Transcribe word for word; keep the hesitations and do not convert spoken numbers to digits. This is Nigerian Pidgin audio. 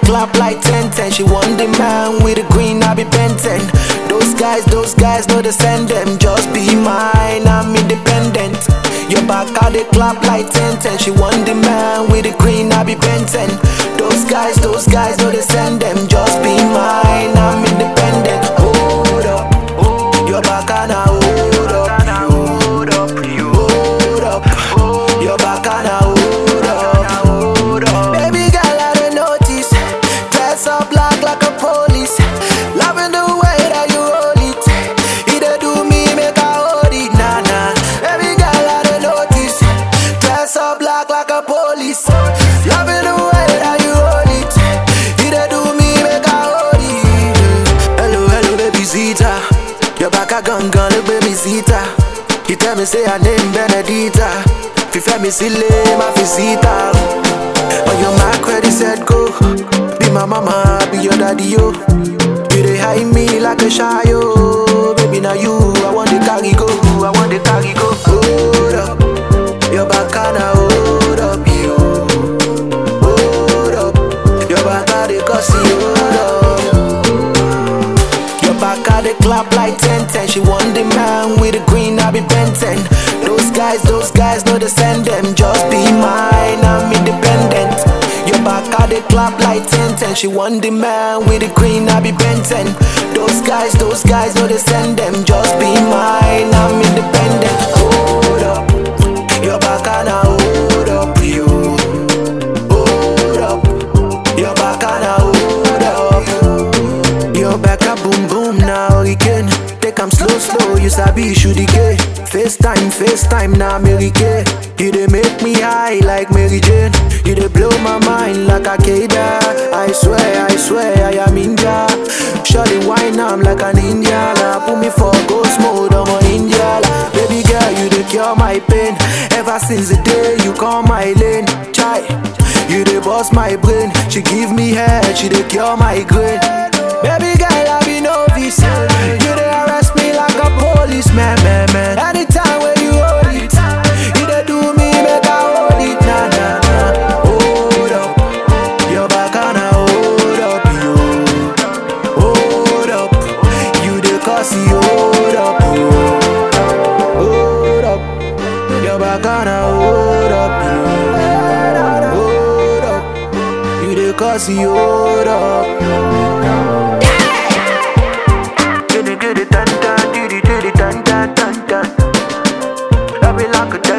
clap like ten ten. She want the man with the green, I be Benton. Those guys, those guys know they send them. Just be mine, I'm independent. Your back out they clap like ten ten. She want the man with the green, I be Benton. Those guys, those guys know they send them. Just be mine, I'm independent. Hold up, your back and I hold up. Hold up, hold up, your back and I hold up. Baby girl, I don't notice. Dress up black like a police. Loving the way that you hold it. Either do me, make I hold it. Nah, nah. Baby girl, I don't notice. Dress up black like a police. Loving the way that you hold it. Either do me, make I hold it. Hello, hello, baby Zita. Your back a gun, gun, look baby Zita. You tell me say her name Benedita. If you me silly, my visita. On your my credit set go. Be my mama, be your daddy yo. You dey hide me like a shy yo. Baby now you, I want the carry go. I want the carry go. Hold up, your back and I hold up you. Hold up, your back and the cause you hold up. Your back and the clap like ten ten. She want the man with the green, I be Benton. Those guys, those guys know they send them. Just be mine, I'm independent. Your back out they clap like ten ten. She want the man with the green, I be Benton. Those guys, those guys know they send them. Just be mine, I'm independent. Hold up, your back and I hold up you. Hold up, your back and I hold up. Your back a boom boom now again. Take 'em slow slow, you sabi shoot the K. FaceTime, FaceTime now Mary Kay. You dey make me high like Mary Jane. You dey blow my mind like a Keda. I swear, I swear I am India. Shawty wine I'm like an Indian. Put me for ghost mode, I'm a India. Baby girl, you dey cure my pain. Ever since the day you come my lane, chai, you dey bust my brain. She give me head, she dey cure my grain. Baby girl, I be novice. You dey arrest me like a policeman, man, man. Anytime when you hold it, you dey do me, make I hold it, nah, nah, nah. Hold up, your back and I hold up, you. Hold up, you dey cause you hold up, you. Hold up, your back and I hold up, you. Hold up, you dey cause you hold up. Get it, get it, dun dun, do it, do it, dun dun dun dun. Love it like a